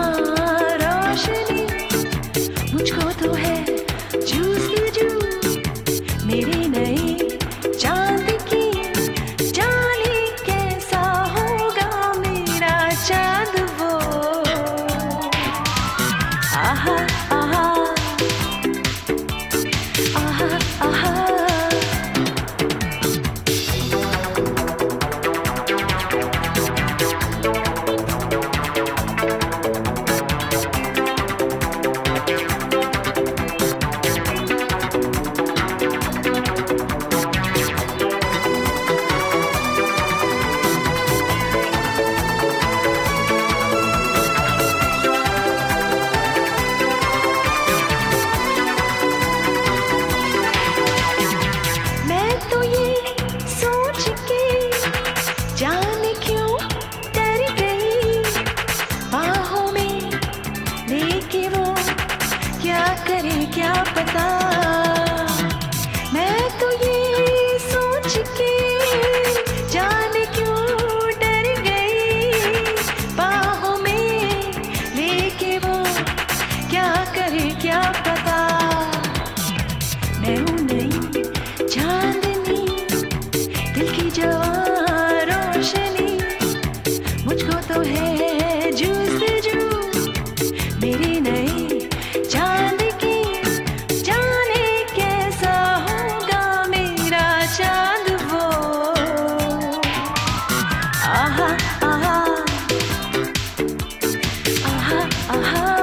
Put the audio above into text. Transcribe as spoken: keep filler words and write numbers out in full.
रोशनी, मुझको तो है जूस्तजू मेरी नई चांद की। जाने कैसा होगा मेरा चांद वो। आहा आहा आहा आहा। जाने क्यों डर गई बाहों में लेके वो, क्या करे क्या पता। मैं तो ये सोच के जाने क्यों डर गई बाहों में लेके वो, क्या करे क्या पता। मैं हूँ नई चांदनी, दिल की जवान रोशनी, मुझको तो है जूस्तजू मेरी नई चांद की। जाने कैसा होगा मेरा चांद वो। आहा आहा आहा आहा।